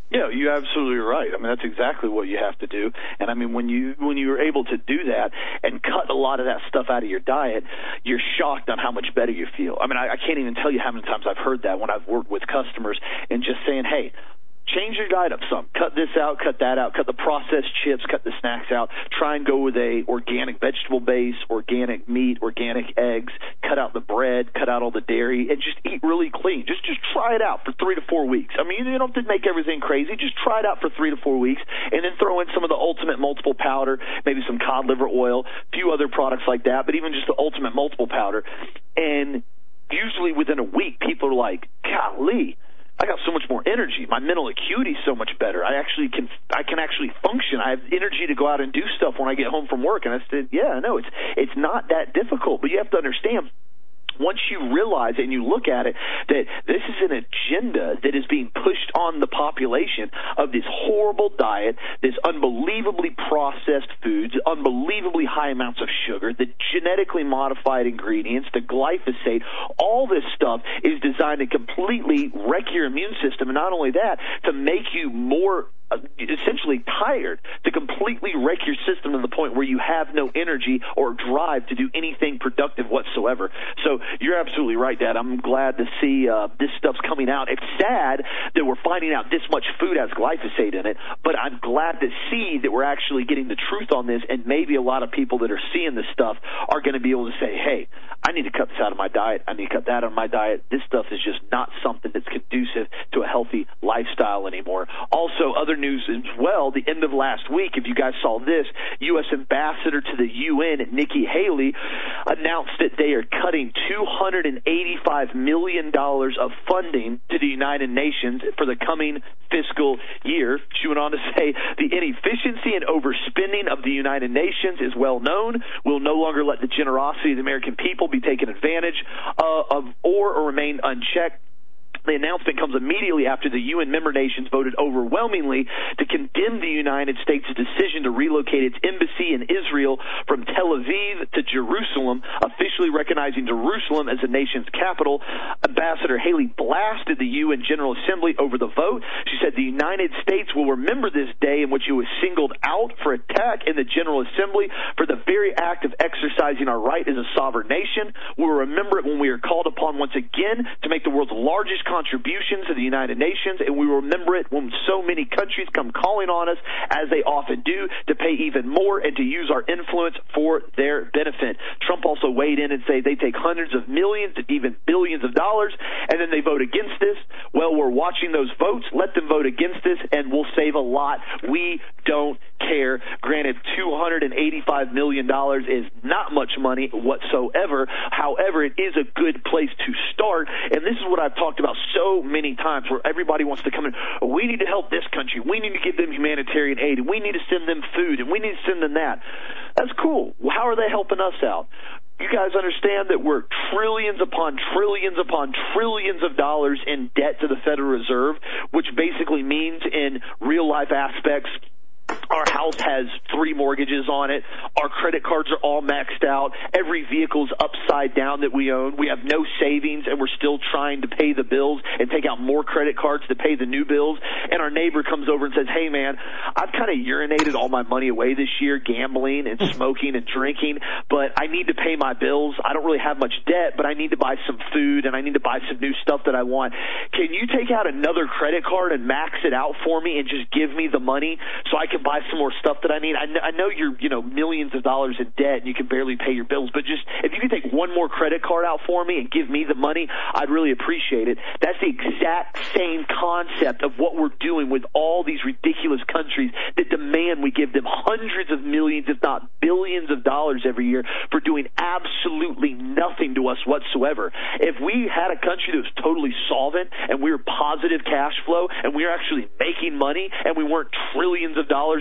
Yeah, you're absolutely right. I mean, that's exactly what you have to do. And I mean, when you when you're able to do that and cut a lot of that stuff out of your diet, you're shocked on how much better you feel. I mean, I, I can't even tell you how many times I've heard that when I've worked with customers and just saying, hey, change your diet up some. Cut this out, cut that out, cut the processed chips, cut the snacks out. Try and go with a organic vegetable base, organic meat, organic eggs. Cut out the bread, cut out all the dairy, and just eat really clean. Just just try it out for three to four weeks. I mean, you don't have to make everything crazy. Just try it out for three to four weeks, and then throw in some of the Ultimate Multiple Powder, maybe some cod liver oil, a few other products like that, but even just the Ultimate Multiple Powder. And usually within a week, people are like, golly, I got so much more energy. My mental acuity is so much better. I actually can I can actually function. I have energy to go out and do stuff when I get home from work. And I said, yeah, no, it's it's not that difficult. But you have to understand, once you realize and you look at it, that this is an agenda that is being pushed on the population of this horrible diet, this unbelievably processed foods, unbelievably high amounts of sugar, the genetically modified ingredients, the glyphosate, all this stuff is designed to completely wreck your immune system. And not only that, to make you more Uh, essentially tired, to completely wreck your system to the point where you have no energy or drive to do anything productive whatsoever. So you're absolutely right, Dad. I'm glad to see uh, this stuff's coming out. It's sad that we're finding out this much food has glyphosate in it, but I'm glad to see that we're actually getting the truth on this, and maybe a lot of people that are seeing this stuff are going to be able to say, hey, I need to cut this out of my diet. I need to cut that out of my diet. This stuff is just not something that's conducive to a healthy lifestyle anymore. Also, other news as well, the end of last week, if you guys saw this, U S Ambassador to the U N, Nikki Haley, announced that they are cutting two hundred eighty-five million dollars of funding to the United Nations for the coming fiscal year. She went on to say, the inefficiency and overspending of the United Nations is well known. We'll no longer let the generosity of the American people be taken advantage uh, of or, or remain unchecked. The announcement comes immediately after the U N member nations voted overwhelmingly to condemn the United States' decision to relocate its embassy in Israel from Tel Aviv to Jerusalem, officially recognizing Jerusalem as the nation's capital. Ambassador Haley blasted the U N General Assembly over the vote. She said the United States will remember this day in which it was singled out for attack in the General Assembly for the very act of exercising our right as a sovereign nation. We'll remember it when we are called upon once again to make the world's largest contributions to the United Nations, and we will remember it when so many countries come calling on us, as they often do, to pay even more and to use our influence for their benefit. Trump also weighed in and said they take hundreds of millions and even billions of dollars, and then they vote against this. Well, we're watching those votes. Let them vote against this, and we'll save a lot. We don't care. Granted, two hundred eighty-five million dollars is not much money whatsoever. However, it is a good place to start, and this is what I've talked about so many times, where everybody wants to come in, oh, we need to help this country, we need to give them humanitarian aid, and we need to send them food, and we need to send them that. That's cool. Well, how are they helping us out? You guys understand that we're trillions upon trillions upon trillions of dollars in debt to the Federal Reserve, which basically means in real-life aspects, our house has three mortgages on it. Our credit cards are all maxed out. Every vehicle's upside down that we own. We have no savings, and we're still trying to pay the bills and take out more credit cards to pay the new bills. And our neighbor comes over and says, hey, man, I've kind of urinated all my money away this year, gambling and smoking and drinking, but I need to pay my bills. I don't really have much debt, but I need to buy some food, and I need to buy some new stuff that I want. Can you take out another credit card and max it out for me and just give me the money so I can buy some more stuff that I need? I know, I know you're, you know, millions of dollars in debt and you can barely pay your bills, but just if you can take one more credit card out for me and give me the money, I'd really appreciate it. That's the exact same concept of what we're doing with all these ridiculous countries that demand we give them hundreds of millions, if not billions of dollars every year for doing absolutely nothing to us whatsoever. If we had a country that was totally solvent and we were positive cash flow and we were actually making money and we weren't trillions of dollars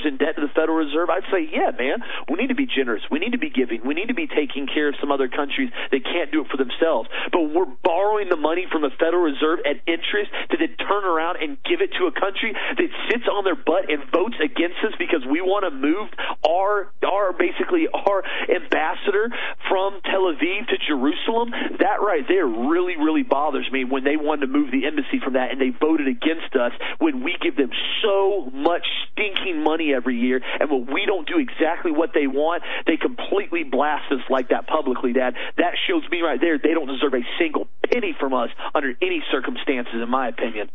in debt to the Federal Reserve, I'd say, yeah, man, we need to be generous. We need to be giving. We need to be taking care of some other countries that can't do it for themselves. But we're borrowing the money from the Federal Reserve at interest to then turn around and give it to a country that sits on their butt and votes against us because we want to move our, our basically our ambassador from Tel Aviv to Jerusalem. That right there really, really bothers me when they wanted to move the embassy from that and they voted against us when we give them so much stinking money every year, and when we don't do exactly what they want, they completely blast us like that publicly, Dad. That shows me right there they don't deserve a single penny from us under any circumstances, in my opinion.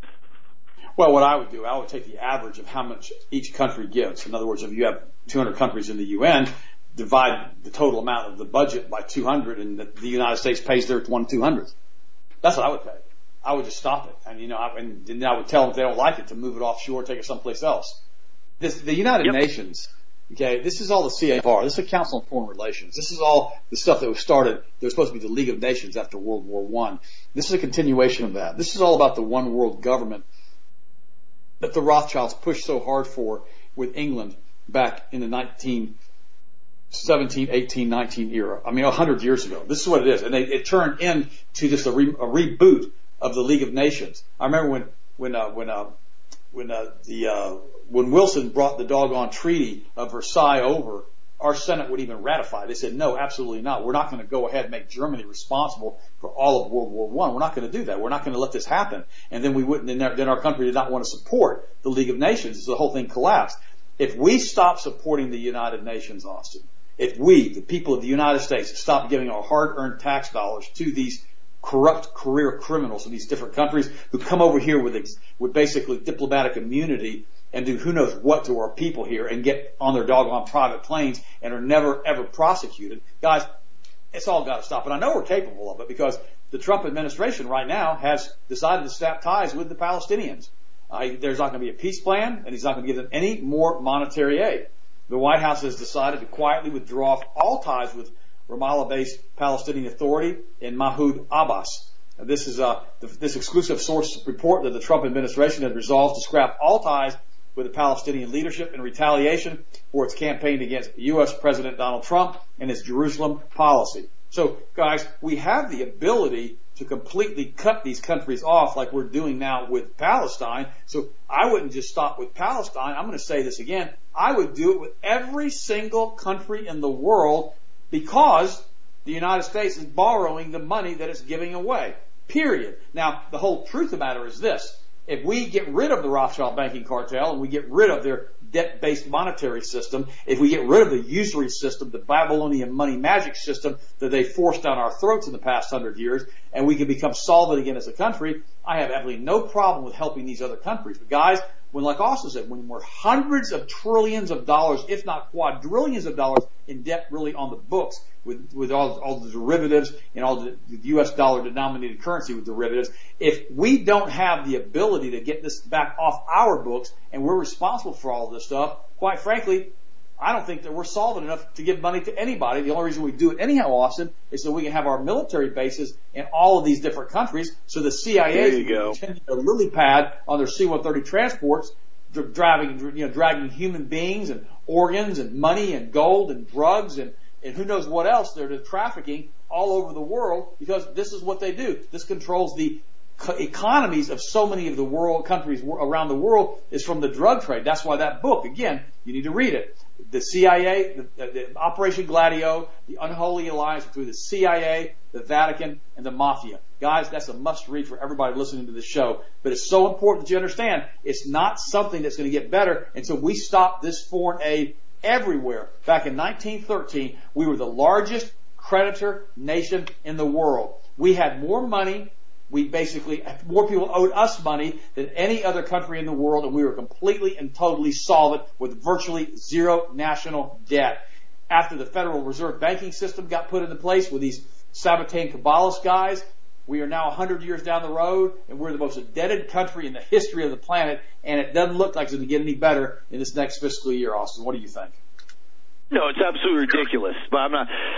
Well, what I would do, I would take the average of how much each country gives. In other words, if you have two hundred countries in the U N, divide the total amount of the budget by two hundred, and the, the United States pays their one two hundredth. That's what I would pay. I would just stop it. And, you know, I, and then I would tell them if they don't like it to move it offshore, take it someplace else. This, the United yep. Nations, okay, this is all the C F R. This is the Council on Foreign Relations. This is all the stuff that was started. There was supposed to be the League of Nations after World War One. This is a continuation of that. This is all about the one world government that the Rothschilds pushed so hard for with England back in the nineteen seventeen, eighteen, nineteen era. I mean, a hundred years ago. This is what it is. And they, it turned into just a, re, a reboot of the League of Nations. I remember when, when, uh, when, uh, when, uh, the, uh, when Wilson brought the doggone Treaty of Versailles over, our Senate would even ratify. They said, no, absolutely not. We're not going to go ahead and make Germany responsible for all of World War One. We're not going to do that. We're not going to let this happen. And then we wouldn't, then our, then our country did not want to support the League of Nations. So the whole thing collapsed. If we stop supporting the United Nations, Austin, if we, the people of the United States, stop giving our hard-earned tax dollars to these corrupt career criminals in these different countries who come over here with, with basically diplomatic immunity and do who knows what to our people here and get on their doggone private planes and are never, ever prosecuted. Guys, it's all got to stop. And I know we're capable of it because the Trump administration right now has decided to snap ties with the Palestinians. Uh, there's not going to be a peace plan, and he's not going to give them any more monetary aid. The White House has decided to quietly withdraw all ties with Ramallah-based Palestinian Authority and Mahmoud Abbas. Now, this is uh, this exclusive source report that the Trump administration had resolved to scrap all ties with the Palestinian leadership in retaliation for its campaign against U S President Donald Trump and his Jerusalem policy. So, guys, we have the ability to completely cut these countries off like we're doing now with Palestine. So I wouldn't just stop with Palestine. I'm going to say this again. I would do it with every single country in the world because the United States is borrowing the money that it's giving away. Period. Now, the whole truth of the matter is this. If we get rid of the Rothschild banking cartel and we get rid of their debt-based monetary system, if we get rid of the usury system, the Babylonian money magic system that they forced down our throats in the past hundred years, and we can become solvent again as a country, I have absolutely no problem with helping these other countries. But guys, when, like Austin said, when we're hundreds of trillions of dollars, if not quadrillions of dollars in debt really on the books, with, with all, all the derivatives and all the U S dollar denominated currency with derivatives, if we don't have the ability to get this back off our books and we're responsible for all of this stuff, quite frankly, I don't think that we're solvent enough to give money to anybody. The only reason we do it anyhow, Austin, is so we can have our military bases in all of these different countries so the C I A can continue to lily pad on their C one thirty transports, driving, you know, dragging human beings and organs and money and gold and drugs and, and who knows what else they're trafficking all over the world because this is what they do. This controls the economies of so many of the world countries around the world is from the drug trade. That's why that book, again, you need to read it. The C I A, the, the Operation Gladio, the unholy alliance between the C I A, the Vatican, and the Mafia. Guys, that's a must-read for everybody listening to this show. But it's so important that you understand it's not something that's going to get better until we stop this foreign aid everywhere. Back in nineteen thirteen, we were the largest creditor nation in the world. We had more money. We basically, more people owed us money than any other country in the world, and we were completely and totally solvent with virtually zero national debt. After the Federal Reserve banking system got put into place with these Sabbatean Kabbalist guys, we are now one hundred years down the road, and we're the most indebted country in the history of the planet, and it doesn't look like it's going to get any better in this next fiscal year, Austin. What do you think? No, it's absolutely ridiculous. But I'm not.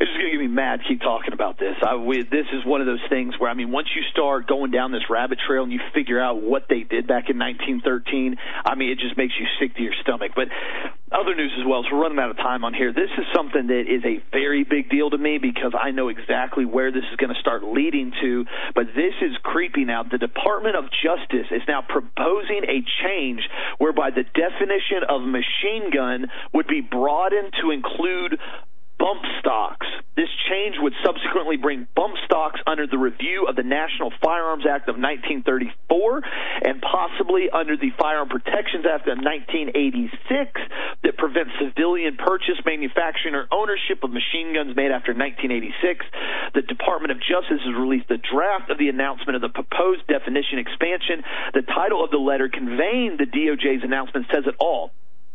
It's just going to get me mad keep talking about this. I, we, this is one of those things where, I mean, once you start going down this rabbit trail and you figure out what they did back in nineteen thirteen, I mean, it just makes you sick to your stomach. But other news as well, so we're running out of time on here. This is something that is a very big deal to me because I know exactly where this is going to start leading to, but this is creeping out. The Department of Justice is now proposing a change whereby the definition of machine gun would be broadened to include bump stocks. This change would subsequently bring bump stocks under the review of the National Firearms Act of nineteen thirty-four and possibly under the Firearm Protections Act of nineteen eighty-six that prevents civilian purchase, manufacturing, or ownership of machine guns made after nineteen eighty-six. The Department of Justice has released the draft of the announcement of the proposed definition expansion. The title of the letter conveying the D O J's announcement says it all.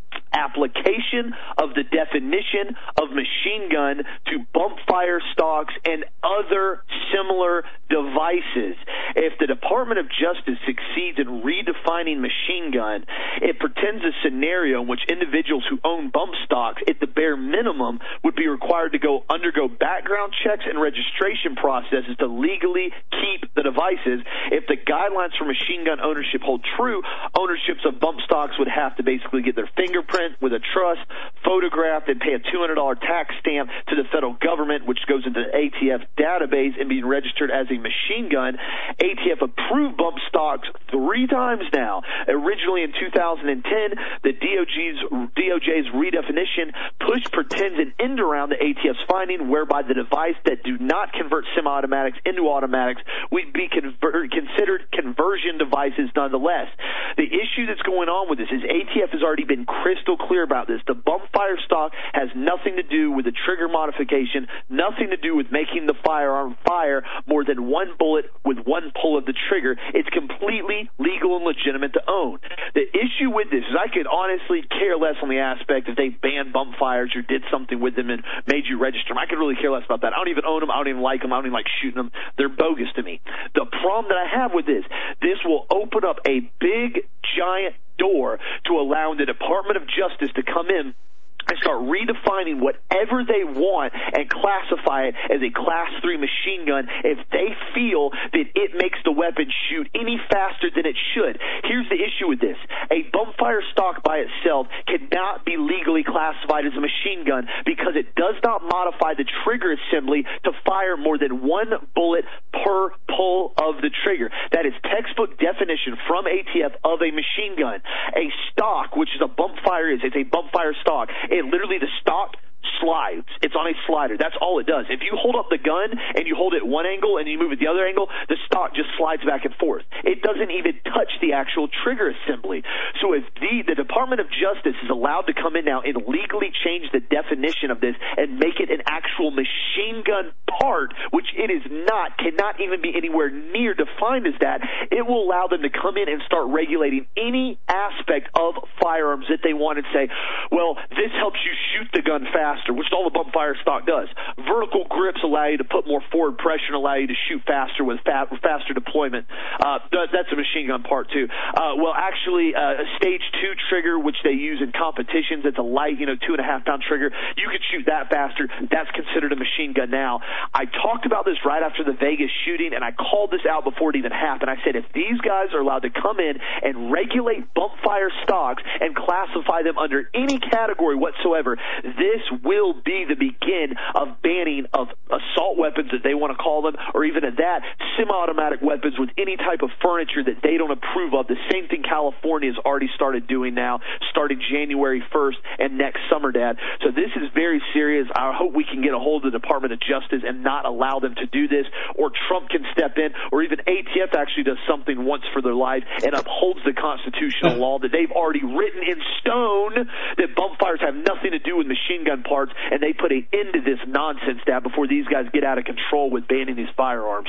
Application of the definition of machine gun to bump fire stocks and other similar devices. If the Department of Justice succeeds in redefining machine gun, it pretends a scenario in which individuals who own bump stocks at the bare minimum would be required to go undergo background checks and registration processes to legally keep the devices. If the guidelines for machine gun ownership hold true, ownerships of bump stocks would have to basically get their fingerprint with a trust, photographed, and pay a two hundred dollars tax stamp to the federal government, which goes into the A T F database and being registered as a machine gun. A T F approved bump stocks three times now. Originally in two thousand ten, the D O J's, D O J's redefinition pushed, pretends, an end around the A T F's finding, whereby the device that do not convert semi-automatics into automatics would be convert, considered conversion devices nonetheless. The issue that's going on with this is A T F has already been crystal clear about this. The bump fire stock has nothing to do with the trigger modification, nothing to do with making the firearm fire more than one bullet with one pull of the trigger. It's completely legal and legitimate to own. The issue with this is I could honestly care less on the aspect if they banned bump fires or did something with them and made you register them. I could really care less about that. I don't even own them. I don't even like them. I don't even like shooting them. They're bogus to me. The problem that I have with this, this will open up a big, giant door to allowing the Department of Justice to come in and start redefining whatever they want and classify it as a class three machine gun if they feel that it makes the weapon shoot any faster than it should. Here's the issue with this. A bump fire stock by itself cannot be legally classified as a machine gun because it does not modify the trigger assembly to fire more than one bullet per pull of the trigger. That is textbook definition from A T F of a machine gun. A stock, which is a bump fire is, it's a bump fire stock. It literally, the stock slides. It's on a slider. That's all it does. If you hold up the gun and you hold it one angle and you move it the other angle, the stock just slides back and forth. It doesn't even touch the actual trigger assembly. So if the, the Department of Justice is allowed to come in now and legally change the definition of this and make it an actual machine gun part, which it is not, cannot even be anywhere near defined as that, it will allow them to come in and start regulating any aspect of firearms that they want and say, well, this helps you shoot the gun faster, which all the bump fire stock does. Vertical grips allow you to put more forward pressure and allow you to shoot faster with fa- faster deployment. Uh, that's a machine gun part too. Uh, well, actually, uh, a stage two trigger, which they use in competitions, it's a light, you know, two and a half pound trigger. You could shoot that faster. That's considered a machine gun now. I talked about this right after the Vegas shooting, and I called this out before it even happened. I said, if these guys are allowed to come in and regulate bump fire stocks and classify them under any category whatsoever, this will be the begin of banning of assault weapons, that they want to call them, or even at that, semi-automatic weapons with any type of furniture that they don't approve of. The same thing California has already started doing now, starting January first and next summer, Dad. So this is very serious. I hope we can get a hold of the Department of Justice and not allow them to do this, or Trump can step in, or even A T F actually does something once for their life and upholds the constitutional law that they've already written in stone that bump fires have nothing to do with machine gun parts, and they put an end to this nonsense, Dad, before these guys get out of control with banning these firearms.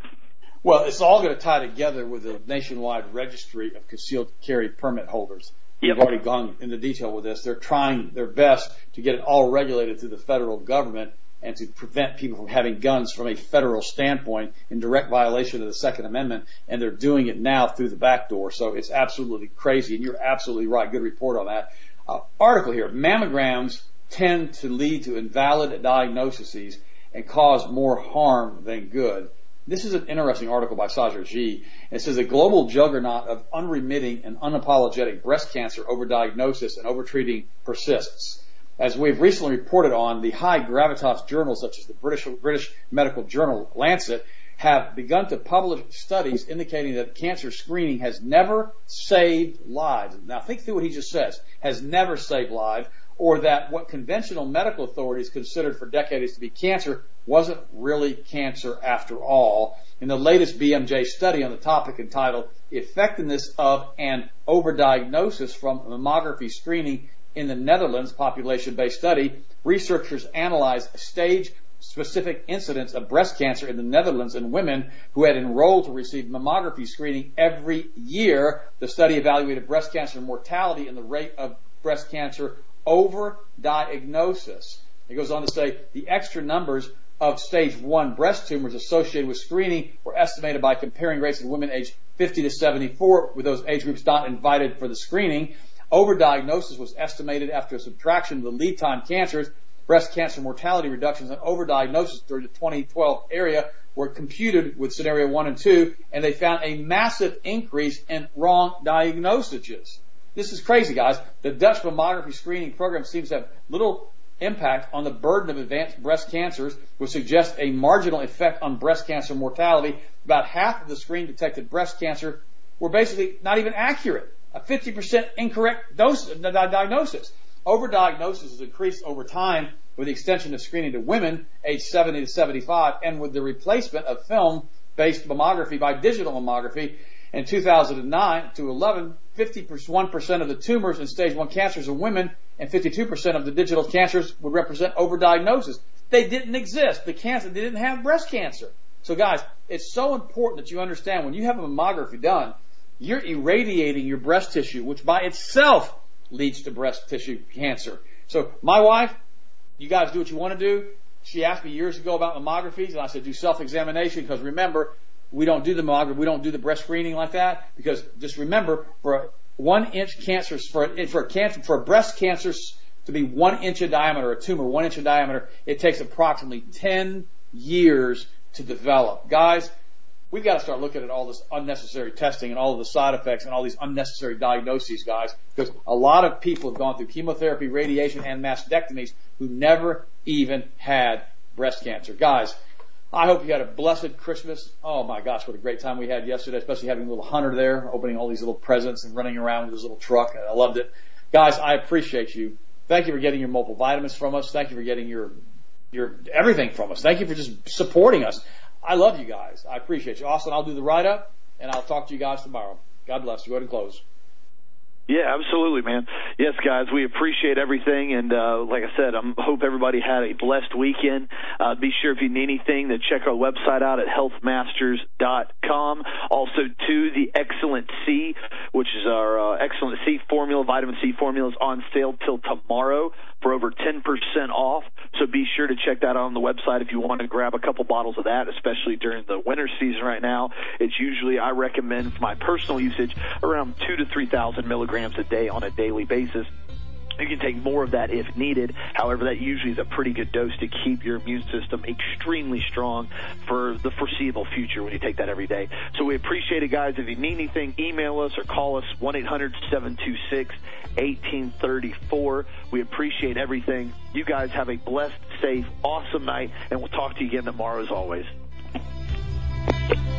Well, it's all going to tie together with the nationwide registry of concealed carry permit holders. Yep. We've already gone into detail with this. They're trying their best to get it all regulated through the federal government and to prevent people from having guns from a federal standpoint in direct violation of the Second Amendment, and they're doing it now through the back door. So it's absolutely crazy, and you're absolutely right. Good report on that. Uh, article here, mammograms tend to lead to invalid diagnoses and cause more harm than good. This is an interesting article by Sajar G. It says a global juggernaut of unremitting and unapologetic breast cancer overdiagnosis and overtreating persists. As we've recently reported on, the high gravitas journals such as the British, British Medical Journal Lancet have begun to publish studies indicating that cancer screening has never saved lives. Now think through what he just says. Has never saved lives, or that what conventional medical authorities considered for decades to be cancer wasn't really cancer after all. In the latest B M J study on the topic entitled Effectiveness of an Overdiagnosis from Mammography Screening in the Netherlands population-based study, researchers analyzed stage-specific incidence of breast cancer in the Netherlands in women who had enrolled to receive mammography screening every year. The study evaluated breast cancer mortality and the rate of breast cancer overdiagnosis. It goes on to say the extra numbers of stage one breast tumors associated with screening were estimated by comparing rates of women aged fifty to seventy-four with those age groups not invited for the screening. Overdiagnosis was estimated after a subtraction of the lead time cancers. Breast cancer mortality reductions and overdiagnosis during the twenty twelve area were computed with scenario one and two, and they found a massive increase in wrong diagnoses. This is crazy, guys. The Dutch mammography screening program seems to have little impact on the burden of advanced breast cancers, which suggests a marginal effect on breast cancer mortality. About half of the screen-detected breast cancer were basically not even accurate. A fifty percent incorrect dose, diagnosis. Overdiagnosis has increased over time with the extension of screening to women aged seventy to seventy-five and with the replacement of film-based mammography by digital mammography. In two thousand nine to eleven, fifty-one percent of the tumors in stage one cancers are women, and fifty-two percent of the digital cancers would represent overdiagnosis. They didn't exist. The cancer, they didn't have breast cancer. So guys, it's so important that you understand when you have a mammography done, you're irradiating your breast tissue, which by itself leads to breast tissue cancer. So my wife, you guys do what you want to do. She asked me years ago about mammographies, and I said do self-examination, because remember, we don't do the mammography, we don't do the breast screening like that, because just remember, for a one inch cancer, for a, for a cancer, for a breast cancer to be one inch in diameter, a tumor one inch in diameter, it takes approximately ten years to develop. Guys, we've got to start looking at all this unnecessary testing and all of the side effects and all these unnecessary diagnoses, guys, because a lot of people have gone through chemotherapy, radiation, and mastectomies who never even had breast cancer. Guys, I hope you had a blessed Christmas. Oh my gosh, what a great time we had yesterday, especially having a little Hunter there, opening all these little presents and running around with his little truck. I loved it. Guys, I appreciate you. Thank you for getting your multiple vitamins from us. Thank you for getting your, your everything from us. Thank you for just supporting us. I love you guys. I appreciate you. Austin, I'll do the write-up, and I'll talk to you guys tomorrow. God bless you. Go ahead and close. Yeah, absolutely, man. Yes, guys, we appreciate everything, and uh, like I said, I hope everybody had a blessed weekend. Uh, be sure if you need anything to check our website out at health masters dot com. Also, too, the Excellent C, which is our uh, Excellent C formula, vitamin C formula, is on sale till tomorrow for over ten percent off. So be sure to check that out on the website if you want to grab a couple bottles of that, especially during the winter season right now. It's usually, I recommend for my personal usage, around two to three thousand milligrams a day on a daily basis. You can take more of that if needed. However, that usually is a pretty good dose to keep your immune system extremely strong for the foreseeable future when you take that every day. So we appreciate it, guys. If you need anything, email us or call us, one eight hundred seven two six one eight three four. We appreciate everything. You guys have a blessed, safe, awesome night, and we'll talk to you again tomorrow as always.